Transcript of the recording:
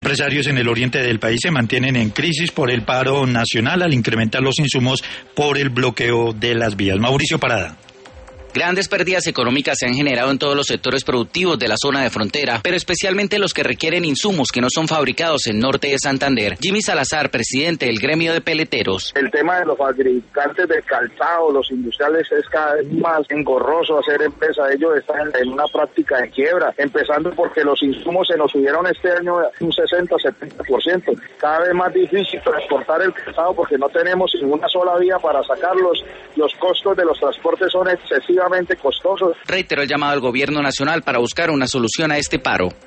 Empresarios en el oriente del país se mantienen en crisis por el paro nacional al incrementar los insumos por el bloqueo de las vías. Mauricio Parada. Grandes pérdidas económicas se han generado en todos los sectores productivos de la zona de frontera, pero especialmente los que requieren insumos que no son fabricados en norte de Santander. Jimmy Salazar, presidente del gremio de peleteros. El tema de los fabricantes de calzado, los industriales, es cada vez más engorroso hacer empresa. Ellos están en una práctica de quiebra, empezando porque los insumos se nos subieron este año un 60-70%. Cada vez más difícil transportar el calzado porque no tenemos ninguna sola vía para sacarlos. Los costos de los transportes son excesivamente costosos. Reiteró el llamado al gobierno nacional para buscar una solución a este paro.